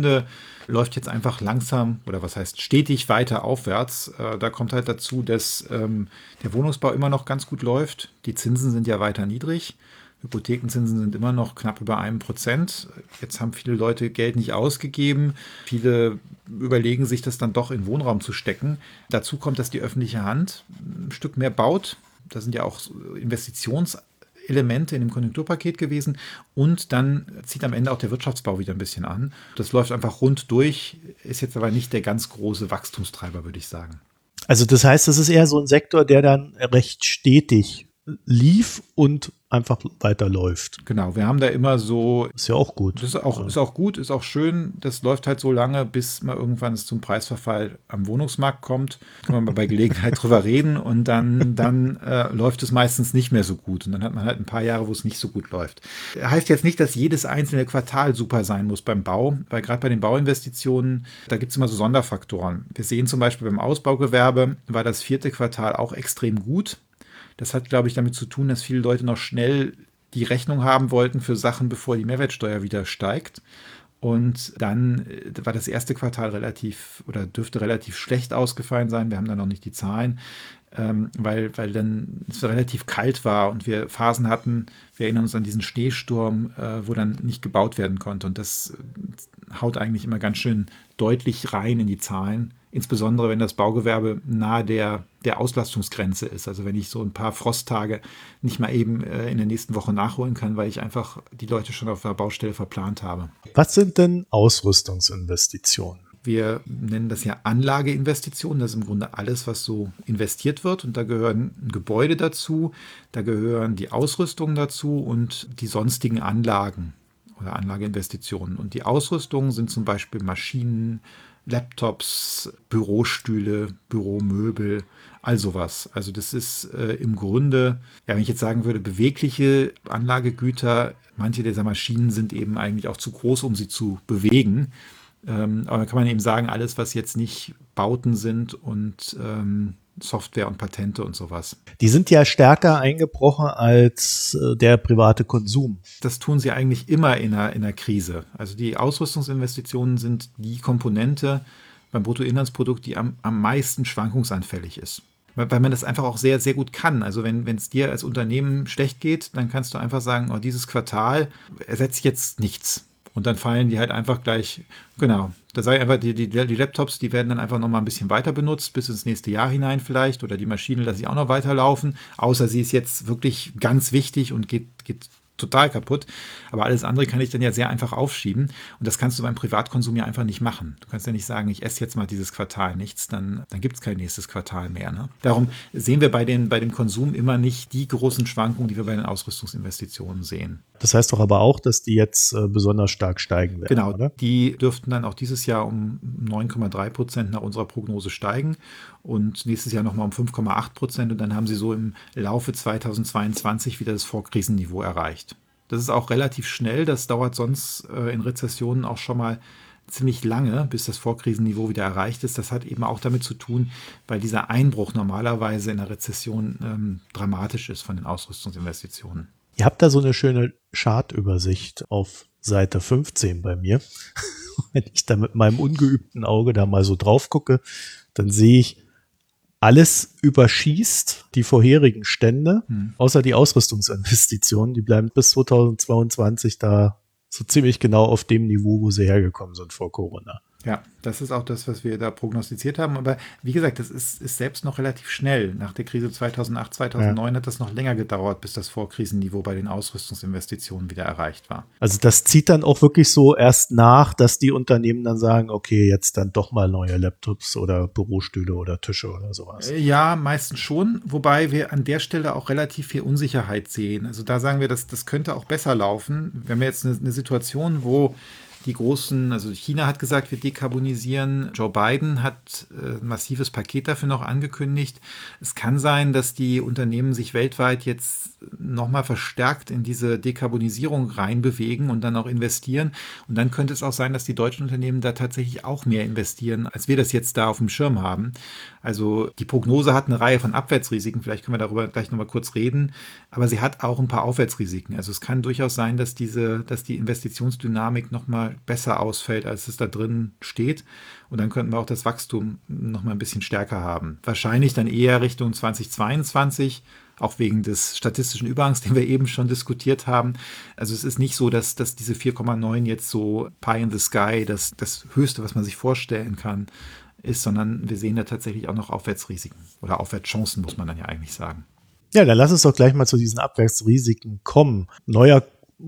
jetzt einfach langsam oder was heißt stetig weiter aufwärts. Da kommt halt dazu, dass der Wohnungsbau immer noch ganz gut läuft. Die Zinsen sind ja weiter niedrig. Hypothekenzinsen sind immer noch knapp über 1%. Jetzt haben viele Leute Geld nicht ausgegeben. Viele überlegen sich, das dann doch in Wohnraum zu stecken. Dazu kommt, dass die öffentliche Hand ein Stück mehr baut. Da sind ja auch Investitionselemente in dem Konjunkturpaket gewesen und dann zieht am Ende auch der Wirtschaftsbau wieder ein bisschen an. Das läuft einfach rund durch, ist jetzt aber nicht der ganz große Wachstumstreiber, würde ich sagen. Also das heißt, das ist eher so ein Sektor, der dann recht stetig lief und einfach weiterläuft. Genau, wir haben da immer so... Ist ja auch gut. Das ist auch gut, ist auch schön. Das läuft halt so lange, bis mal irgendwann es zum Preisverfall am Wohnungsmarkt kommt. Kann man mal bei Gelegenheit drüber reden und dann läuft es meistens nicht mehr so gut. Und dann hat man halt ein paar Jahre, wo es nicht so gut läuft. Heißt jetzt nicht, dass jedes einzelne Quartal super sein muss beim Bau, weil gerade bei den Bauinvestitionen, da gibt es immer so Sonderfaktoren. Wir sehen zum Beispiel beim Ausbaugewerbe, war das 4. Quartal auch extrem gut. Das hat, glaube ich, damit zu tun, dass viele Leute noch schnell die Rechnung haben wollten für Sachen, bevor die Mehrwertsteuer wieder steigt. Und dann war das erste Quartal dürfte relativ schlecht ausgefallen sein. Wir haben da noch nicht die Zahlen, weil dann es relativ kalt war und wir Phasen hatten, wir erinnern uns an diesen Schneesturm, wo dann nicht gebaut werden konnte. Und das haut eigentlich immer ganz schön deutlich rein in die Zahlen. Insbesondere, wenn das Baugewerbe nahe der Auslastungsgrenze ist. Also wenn ich so ein paar Frosttage nicht mal eben in der nächsten Woche nachholen kann, weil ich einfach die Leute schon auf der Baustelle verplant habe. Was sind denn Ausrüstungsinvestitionen? Wir nennen das ja Anlageinvestitionen. Das ist im Grunde alles, was so investiert wird. Und da gehören Gebäude dazu, da gehören die Ausrüstungen dazu und die sonstigen Anlagen oder Anlageinvestitionen. Und die Ausrüstungen sind zum Beispiel Maschinen, Laptops, Bürostühle, Büromöbel, all sowas. Also das ist im Grunde, ja, wenn ich jetzt sagen würde, bewegliche Anlagegüter, manche dieser Maschinen sind eben eigentlich auch zu groß, um sie zu bewegen. Aber da kann man eben sagen, alles, was jetzt nicht Bauten sind und Software und Patente und sowas. Die sind ja stärker eingebrochen als der private Konsum. Das tun sie eigentlich immer in einer Krise. Also die Ausrüstungsinvestitionen sind die Komponente beim Bruttoinlandsprodukt, die am meisten schwankungsanfällig ist. Weil man das einfach auch sehr, sehr gut kann. Also wenn es dir als Unternehmen schlecht geht, dann kannst du einfach sagen, dieses Quartal ersetzt jetzt nichts. Und dann fallen die halt einfach gleich, genau, da sage ich einfach, die Laptops, die werden dann einfach nochmal ein bisschen weiter benutzt, bis ins nächste Jahr hinein vielleicht, oder die Maschine lasse ich auch noch weiterlaufen, außer sie ist jetzt wirklich ganz wichtig und geht total kaputt. Aber alles andere kann ich dann ja sehr einfach aufschieben. Und das kannst du beim Privatkonsum ja einfach nicht machen. Du kannst ja nicht sagen, ich esse jetzt mal dieses Quartal nichts, dann gibt es kein nächstes Quartal mehr. Ne? Darum sehen wir bei dem Konsum immer nicht die großen Schwankungen, die wir bei den Ausrüstungsinvestitionen sehen. Das heißt doch aber auch, dass die jetzt besonders stark steigen werden. Genau, oder? Die dürften dann auch dieses Jahr um 9,3% nach unserer Prognose steigen und nächstes Jahr nochmal um 5,8%. Und dann haben sie so im Laufe 2022 wieder das Vorkrisenniveau erreicht. Das ist auch relativ schnell. Das dauert sonst in Rezessionen auch schon mal ziemlich lange, bis das Vorkrisenniveau wieder erreicht ist. Das hat eben auch damit zu tun, weil dieser Einbruch normalerweise in der Rezession dramatisch ist von den Ausrüstungsinvestitionen. Ihr habt da so eine schöne Chartübersicht auf Seite 15 bei mir. Wenn ich da mit meinem ungeübten Auge da mal so drauf gucke, dann sehe ich, alles überschießt die vorherigen Stände, außer die Ausrüstungsinvestitionen. Die bleiben bis 2022 da so ziemlich genau auf dem Niveau, wo sie hergekommen sind vor Corona. Ja, das ist auch das, was wir da prognostiziert haben. Aber wie gesagt, das ist selbst noch relativ schnell. Nach der Krise 2008, 2009 hat das noch länger gedauert, bis das Vorkrisenniveau bei den Ausrüstungsinvestitionen wieder erreicht war. Also das zieht dann auch wirklich so erst nach, dass die Unternehmen dann sagen, okay, jetzt dann doch mal neue Laptops oder Bürostühle oder Tische oder sowas. Ja, meistens schon. Wobei wir an der Stelle auch relativ viel Unsicherheit sehen. Also da sagen wir, das könnte auch besser laufen. Wir haben jetzt eine Situation, wo die großen, also China hat gesagt, wir dekarbonisieren. Joe Biden hat ein massives Paket dafür noch angekündigt. Es kann sein, dass die Unternehmen sich weltweit jetzt nochmal verstärkt in diese Dekarbonisierung reinbewegen und dann auch investieren. Und dann könnte es auch sein, dass die deutschen Unternehmen da tatsächlich auch mehr investieren, als wir das jetzt da auf dem Schirm haben. Also die Prognose hat eine Reihe von Abwärtsrisiken. Vielleicht können wir darüber gleich nochmal kurz reden. Aber sie hat auch ein paar Aufwärtsrisiken. Also es kann durchaus sein, dass die Investitionsdynamik nochmal besser ausfällt, als es da drin steht. Und dann könnten wir auch das Wachstum noch mal ein bisschen stärker haben. Wahrscheinlich dann eher Richtung 2022, auch wegen des statistischen Überhangs, den wir eben schon diskutiert haben. Also es ist nicht so, dass diese 4,9 jetzt so Pie in the Sky, das Höchste, was man sich vorstellen kann, ist, sondern wir sehen da tatsächlich auch noch Aufwärtsrisiken oder Aufwärtschancen, muss man dann ja eigentlich sagen. Ja, dann lass uns doch gleich mal zu diesen Abwärtsrisiken kommen. Neuer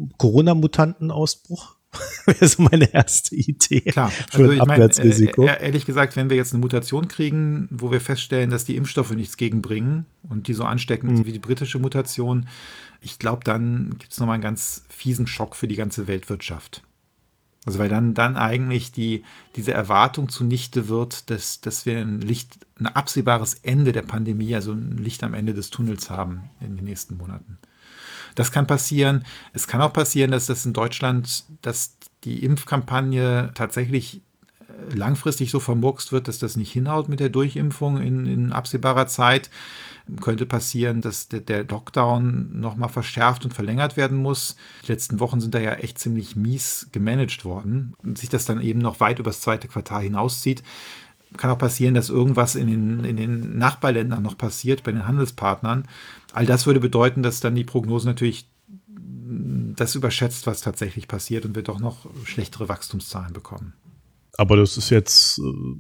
Corona-Mutantenausbruch wäre so meine erste Idee. Klar, für ein Abwärtsrisiko. Ehrlich gesagt, wenn wir jetzt eine Mutation kriegen, wo wir feststellen, dass die Impfstoffe nichts gegenbringen und die so ansteckend sind wie die britische Mutation, ich glaube, dann gibt es nochmal einen ganz fiesen Schock für die ganze Weltwirtschaft. Also weil dann eigentlich diese Erwartung zunichte wird, dass wir ein absehbares Ende der Pandemie, also ein Licht am Ende des Tunnels haben in den nächsten Monaten. Das kann passieren. Es kann auch passieren, dass das in Deutschland, dass die Impfkampagne tatsächlich langfristig so vermurkst wird, dass das nicht hinhaut mit der Durchimpfung in absehbarer Zeit. Könnte passieren, dass der Lockdown nochmal verschärft und verlängert werden muss. Die letzten Wochen sind da ja echt ziemlich mies gemanagt worden und sich das dann eben noch weit übers zweite Quartal hinauszieht. Kann auch passieren, dass irgendwas in den Nachbarländern noch passiert, bei den Handelspartnern. All das würde bedeuten, dass dann die Prognose natürlich das überschätzt, was tatsächlich passiert und wir doch noch schlechtere Wachstumszahlen bekommen. Aber das ist jetzt,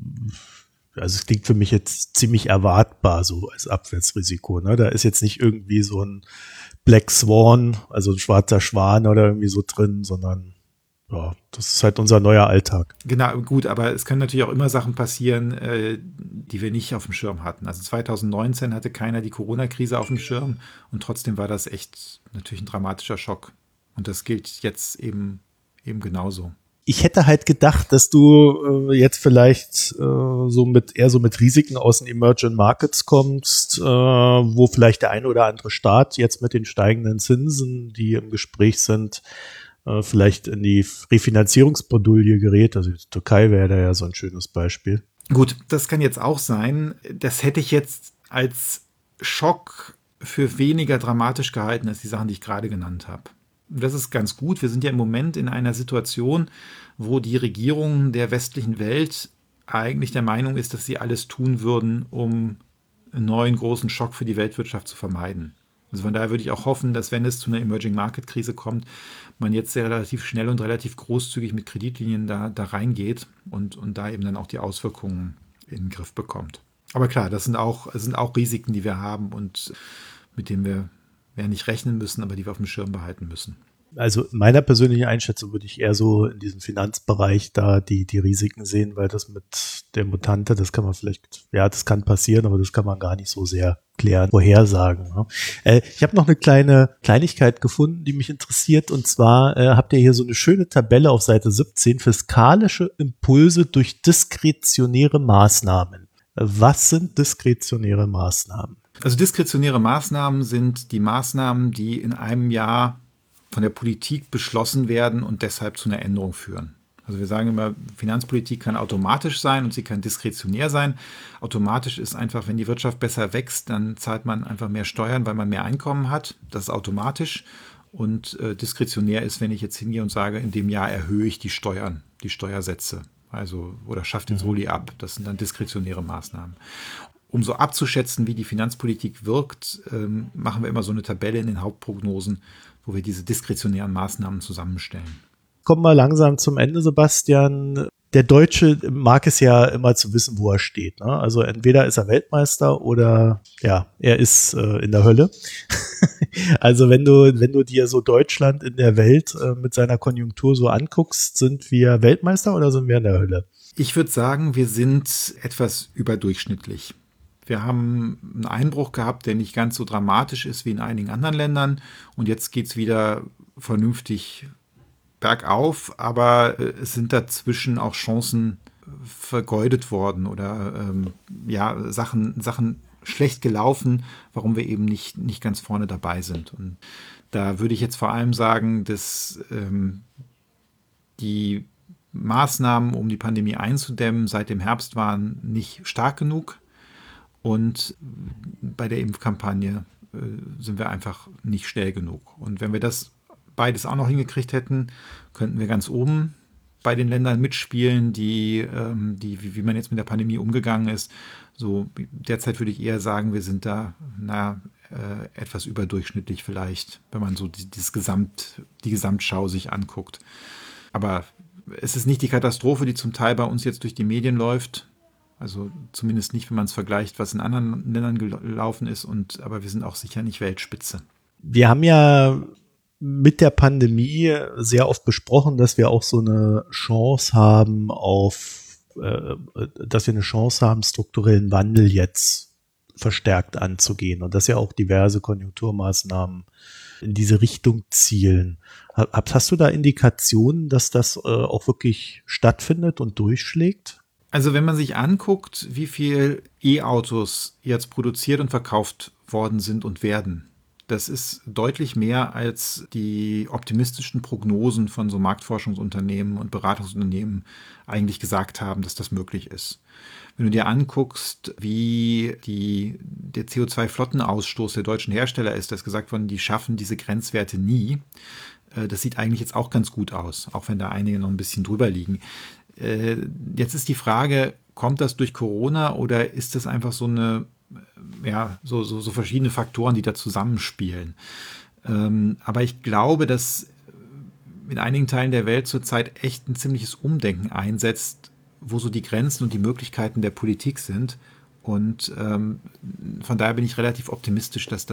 also es klingt für mich jetzt ziemlich erwartbar, so als Abwärtsrisiko. Ne? Da ist jetzt nicht irgendwie so ein Black Swan, also ein schwarzer Schwan oder irgendwie so drin, sondern ja, das ist halt unser neuer Alltag. Genau, gut, aber es können natürlich auch immer Sachen passieren, die wir nicht auf dem Schirm hatten. Also 2019 hatte keiner die Corona-Krise auf dem Schirm und trotzdem war das echt natürlich ein dramatischer Schock. Und das gilt jetzt eben genauso. Ich hätte halt gedacht, dass du jetzt vielleicht eher so mit Risiken aus den Emerging Markets kommst, wo vielleicht der eine oder andere Staat jetzt mit den steigenden Zinsen, die im Gespräch sind, vielleicht in die Refinanzierungsbredouille gerät. Also die Türkei wäre da ja so ein schönes Beispiel. Gut, das kann jetzt auch sein. Das hätte ich jetzt als Schock für weniger dramatisch gehalten als die Sachen, die ich gerade genannt habe. Das ist ganz gut. Wir sind ja im Moment in einer Situation, wo die Regierungen der westlichen Welt eigentlich der Meinung ist, dass sie alles tun würden, um einen neuen großen Schock für die Weltwirtschaft zu vermeiden. Also von daher würde ich auch hoffen, dass wenn es zu einer Emerging Market Krise kommt, man jetzt sehr relativ schnell und relativ großzügig mit Kreditlinien da reingeht und da eben dann auch die Auswirkungen in den Griff bekommt. Aber klar, das sind auch Risiken, die wir haben und mit denen wir wir nicht rechnen müssen, aber die wir auf dem Schirm behalten müssen. Also meiner persönlichen Einschätzung würde ich eher so in diesem Finanzbereich da die Risiken sehen, weil das mit der Mutante, das kann man vielleicht, ja, das kann passieren, aber das kann man gar nicht so sehr klären, vorhersagen. Ne? Ich habe noch eine kleine Kleinigkeit gefunden, die mich interessiert, und zwar habt ihr hier so eine schöne Tabelle auf Seite 17, fiskalische Impulse durch diskretionäre Maßnahmen. Was sind diskretionäre Maßnahmen? Also diskretionäre Maßnahmen sind die Maßnahmen, die in einem Jahr von der Politik beschlossen werden und deshalb zu einer Änderung führen. Also wir sagen immer, Finanzpolitik kann automatisch sein und sie kann diskretionär sein. Automatisch ist einfach, wenn die Wirtschaft besser wächst, dann zahlt man einfach mehr Steuern, weil man mehr Einkommen hat. Das ist automatisch. Und diskretionär ist, wenn ich jetzt hingehe und sage, in dem Jahr erhöhe ich die Steuern, die Steuersätze. Also, oder schafft den Soli ab. Das sind dann diskretionäre Maßnahmen. Um so abzuschätzen, wie die Finanzpolitik wirkt, machen wir immer so eine Tabelle in den Hauptprognosen, wo wir diese diskretionären Maßnahmen zusammenstellen. Kommen wir langsam zum Ende, Sebastian. Der Deutsche mag es ja immer zu wissen, wo er steht. Ne? Also entweder ist er Weltmeister oder ja, er ist in der Hölle. Also wenn du dir so Deutschland in der Welt mit seiner Konjunktur so anguckst, sind wir Weltmeister oder sind wir in der Hölle? Ich würde sagen, wir sind etwas überdurchschnittlich. Wir haben einen Einbruch gehabt, der nicht ganz so dramatisch ist wie in einigen anderen Ländern. Und jetzt geht es wieder vernünftig bergauf, aber es sind dazwischen auch Chancen vergeudet worden oder Sachen schlecht gelaufen, warum wir eben nicht ganz vorne dabei sind. Und da würde ich jetzt vor allem sagen, dass die Maßnahmen, um die Pandemie einzudämmen, seit dem Herbst waren nicht stark genug. Und bei der Impfkampagne sind wir einfach nicht schnell genug. Und wenn wir das beides auch noch hingekriegt hätten, könnten wir ganz oben bei den Ländern mitspielen, wie man jetzt mit der Pandemie umgegangen ist. So derzeit würde ich eher sagen, wir sind da etwas überdurchschnittlich vielleicht, wenn man so die Gesamtschau sich anguckt. Aber es ist nicht die Katastrophe, die zum Teil bei uns jetzt durch die Medien läuft. Also zumindest nicht, wenn man es vergleicht, was in anderen Ländern gelaufen ist. Aber wir sind auch sicher nicht Weltspitze. Wir haben ja mit der Pandemie sehr oft besprochen, dass wir auch so eine Chance haben strukturellen Wandel jetzt verstärkt anzugehen und dass ja auch diverse Konjunkturmaßnahmen in diese Richtung zielen. Hast du da Indikationen, dass das auch wirklich stattfindet und durchschlägt? Also wenn man sich anguckt, wie viel E-Autos jetzt produziert und verkauft worden sind und werden, das ist deutlich mehr, als die optimistischen Prognosen von so Marktforschungsunternehmen und Beratungsunternehmen eigentlich gesagt haben, dass das möglich ist. Wenn du dir anguckst, wie der CO2-Flottenausstoß der deutschen Hersteller ist, da ist gesagt worden, die schaffen diese Grenzwerte nie. Das sieht eigentlich jetzt auch ganz gut aus, auch wenn da einige noch ein bisschen drüber liegen. Jetzt ist die Frage, kommt das durch Corona oder ist das einfach so so verschiedene Faktoren, die da zusammenspielen? Aber ich glaube, dass in einigen Teilen der Welt zurzeit echt ein ziemliches Umdenken einsetzt, wo so die Grenzen und die Möglichkeiten der Politik sind. Und von daher bin ich relativ optimistisch, dass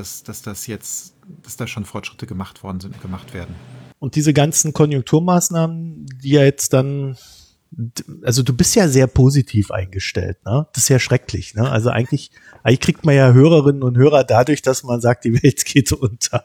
da schon Fortschritte gemacht werden. Und diese ganzen Konjunkturmaßnahmen, die ja jetzt dann, also du bist ja sehr positiv eingestellt, ne? Das ist ja schrecklich, ne? Also eigentlich kriegt man ja Hörerinnen und Hörer dadurch, dass man sagt, die Welt geht unter.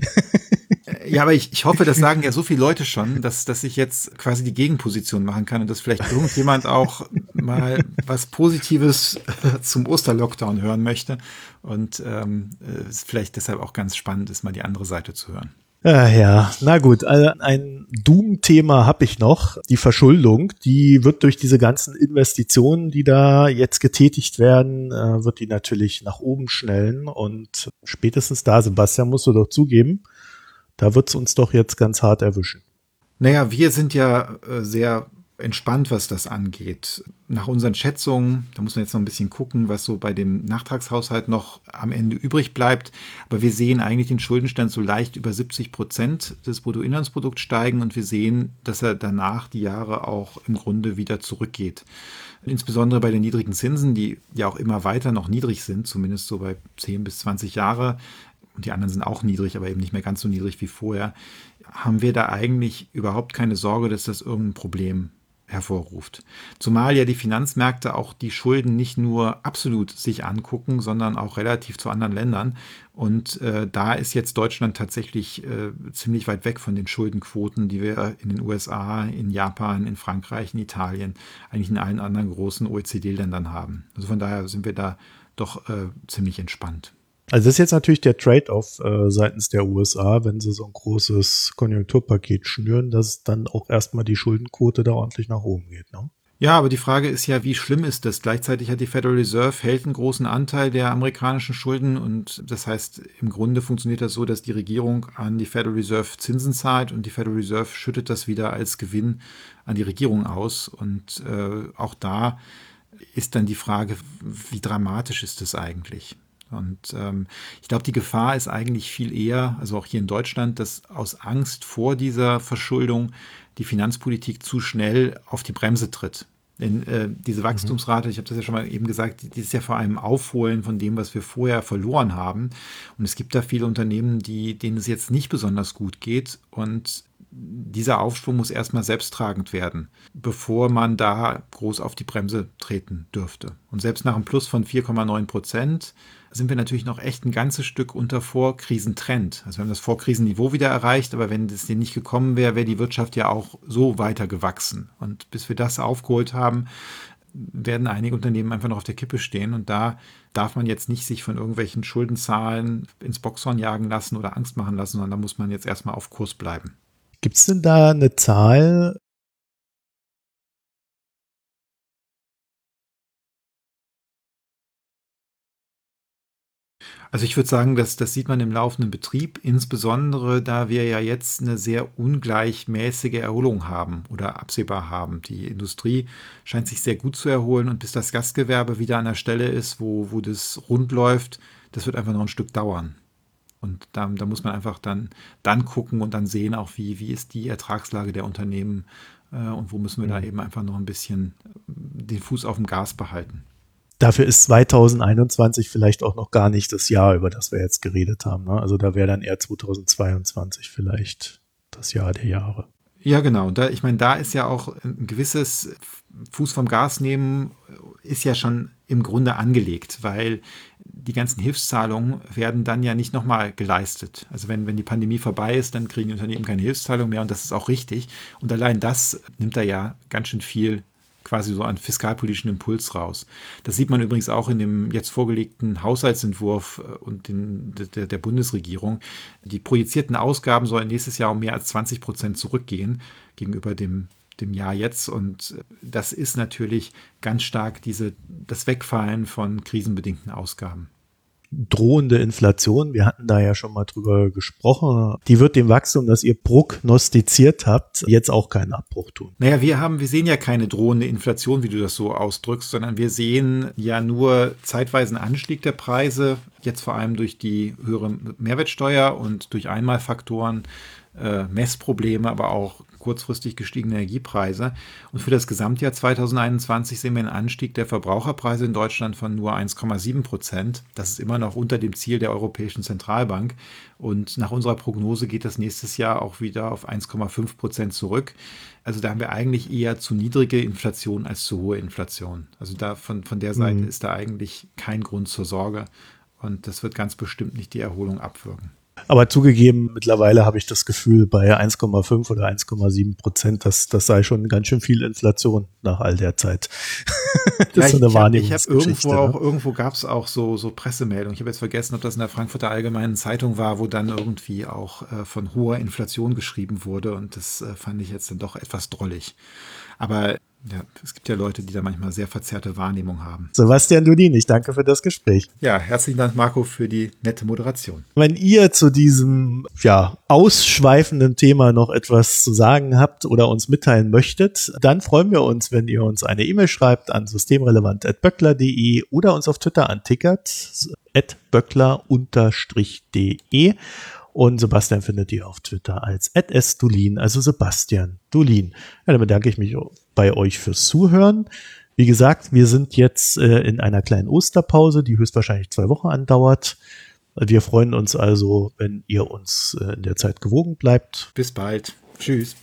Ja, aber ich hoffe, das sagen ja so viele Leute schon, dass ich jetzt quasi die Gegenposition machen kann und dass vielleicht irgendjemand auch mal was Positives zum Osterlockdown hören möchte und es vielleicht deshalb auch ganz spannend ist, mal die andere Seite zu hören. Ja, na gut, also ein Doom-Thema habe ich noch, die Verschuldung, die wird durch diese ganzen Investitionen, die da jetzt getätigt werden, wird die natürlich nach oben schnellen und spätestens da, Sebastian, musst du doch zugeben, da wird es uns doch jetzt ganz hart erwischen. Naja, wir sind ja sehr entspannt, was das angeht. Nach unseren Schätzungen, da muss man jetzt noch ein bisschen gucken, was so bei dem Nachtragshaushalt noch am Ende übrig bleibt. Aber wir sehen eigentlich den Schuldenstand so leicht über 70% des Bruttoinlandsprodukts steigen und wir sehen, dass er danach die Jahre auch im Grunde wieder zurückgeht. Insbesondere bei den niedrigen Zinsen, die ja auch immer weiter noch niedrig sind, zumindest so bei 10 bis 20 Jahre, und die anderen sind auch niedrig, aber eben nicht mehr ganz so niedrig wie vorher, haben wir da eigentlich überhaupt keine Sorge, dass das irgendein Problem hervorruft. Zumal ja die Finanzmärkte auch die Schulden nicht nur absolut sich angucken, sondern auch relativ zu anderen Ländern. Und da ist jetzt Deutschland tatsächlich ziemlich weit weg von den Schuldenquoten, die wir in den USA, in Japan, in Frankreich, in Italien, eigentlich in allen anderen großen OECD-Ländern haben. Also von daher sind wir da doch ziemlich entspannt. Also das ist jetzt natürlich der Trade-off seitens der USA, wenn sie so ein großes Konjunkturpaket schnüren, dass dann auch erstmal die Schuldenquote da ordentlich nach oben geht, ne? Ja, aber die Frage ist ja, wie schlimm ist das? Gleichzeitig hat die Federal Reserve hält einen großen Anteil der amerikanischen Schulden und das heißt, im Grunde funktioniert das so, dass die Regierung an die Federal Reserve Zinsen zahlt und die Federal Reserve schüttet das wieder als Gewinn an die Regierung aus und auch da ist dann die Frage, wie dramatisch ist das eigentlich? Und ich glaube, die Gefahr ist eigentlich viel eher, also auch hier in Deutschland, dass aus Angst vor dieser Verschuldung die Finanzpolitik zu schnell auf die Bremse tritt. Denn diese Wachstumsrate, ich habe das ja schon mal eben gesagt, die ist ja vor allem Aufholen von dem, was wir vorher verloren haben. Und es gibt da viele Unternehmen, denen es jetzt nicht besonders gut geht. Und dieser Aufschwung muss erstmal selbsttragend werden, bevor man da groß auf die Bremse treten dürfte. Und selbst nach einem Plus von 4,9% sind wir natürlich noch echt ein ganzes Stück unter Vorkrisentrend. Also wir haben das Vorkrisenniveau wieder erreicht, aber wenn das denn nicht gekommen wäre, wäre die Wirtschaft ja auch so weiter gewachsen. Und bis wir das aufgeholt haben, werden einige Unternehmen einfach noch auf der Kippe stehen. Und da darf man jetzt nicht sich von irgendwelchen Schuldenzahlen ins Boxhorn jagen lassen oder Angst machen lassen, sondern da muss man jetzt erstmal auf Kurs bleiben. Gibt es denn da eine Zahl? Also ich würde sagen, das sieht man im laufenden Betrieb, insbesondere da wir ja jetzt eine sehr ungleichmäßige Erholung haben oder absehbar haben. Die Industrie scheint sich sehr gut zu erholen und bis das Gastgewerbe wieder an der Stelle ist, wo das rund läuft, das wird einfach noch ein Stück dauern. Und da muss man einfach dann gucken und dann sehen auch, wie ist die Ertragslage der Unternehmen und wo müssen wir da eben einfach noch ein bisschen den Fuß auf dem Gas behalten. Dafür ist 2021 vielleicht auch noch gar nicht das Jahr, über das wir jetzt geredet haben, ne? Also da wäre dann eher 2022 vielleicht das Jahr der Jahre. Ja, genau. Ich meine, da ist ja auch ein gewisses Fuß vom Gas nehmen, ist ja schon im Grunde angelegt, weil die ganzen Hilfszahlungen werden dann ja nicht nochmal geleistet. Also wenn die Pandemie vorbei ist, dann kriegen die Unternehmen keine Hilfszahlung mehr und das ist auch richtig. Und allein das nimmt da ja ganz schön viel quasi so einen fiskalpolitischen Impuls raus. Das sieht man übrigens auch in dem jetzt vorgelegten Haushaltsentwurf und der Bundesregierung. Die projizierten Ausgaben sollen nächstes Jahr um mehr als 20% zurückgehen gegenüber dem Jahr jetzt. Und das ist natürlich ganz stark das Wegfallen von krisenbedingten Ausgaben. Drohende Inflation, wir hatten da ja schon mal drüber gesprochen, die wird dem Wachstum, das ihr prognostiziert habt, jetzt auch keinen Abbruch tun. Naja, wir sehen ja keine drohende Inflation, wie du das so ausdrückst, sondern wir sehen ja nur zeitweisen Anstieg der Preise, jetzt vor allem durch die höhere Mehrwertsteuer und durch Einmalfaktoren, Messprobleme, aber auch kurzfristig gestiegene Energiepreise. Und für das Gesamtjahr 2021 sehen wir einen Anstieg der Verbraucherpreise in Deutschland von nur 1,7%. Das ist immer noch unter dem Ziel der Europäischen Zentralbank. Und nach unserer Prognose geht das nächstes Jahr auch wieder auf 1,5% zurück. Also da haben wir eigentlich eher zu niedrige Inflation als zu hohe Inflation. Also da von der Seite ist da eigentlich kein Grund zur Sorge. Und das wird ganz bestimmt nicht die Erholung abwirken. Aber zugegeben, mittlerweile habe ich das Gefühl, bei 1,5 oder 1,7%, das sei schon ganz schön viel Inflation nach all der Zeit. Das ist so eine Wahrnehmungsgeschichte. Irgendwo gab es auch so Pressemeldungen. Ich habe jetzt vergessen, ob das in der Frankfurter Allgemeinen Zeitung war, wo dann irgendwie auch von hoher Inflation geschrieben wurde. Und das fand ich jetzt dann doch etwas drollig. Aber ja, es gibt ja Leute, die da manchmal sehr verzerrte Wahrnehmung haben. Sebastian Dulin, ich danke für das Gespräch. Ja, herzlichen Dank, Marco, für die nette Moderation. Wenn ihr zu diesem ausschweifenden Thema noch etwas zu sagen habt oder uns mitteilen möchtet, dann freuen wir uns, wenn ihr uns eine E-Mail schreibt an systemrelevant@böckler.de oder uns auf Twitter antickert @böckler_de. Und Sebastian findet ihr auf Twitter als @sdulin, also Sebastian Dulin. Ja, dann bedanke ich mich bei euch fürs Zuhören. Wie gesagt, wir sind jetzt in einer kleinen Osterpause, die höchstwahrscheinlich 2 Wochen andauert. Wir freuen uns also, wenn ihr uns in der Zeit gewogen bleibt. Bis bald. Tschüss.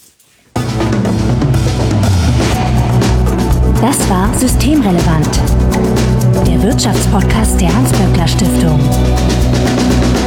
Das war Systemrelevant, der Wirtschaftspodcast der Hans-Böckler Stiftung.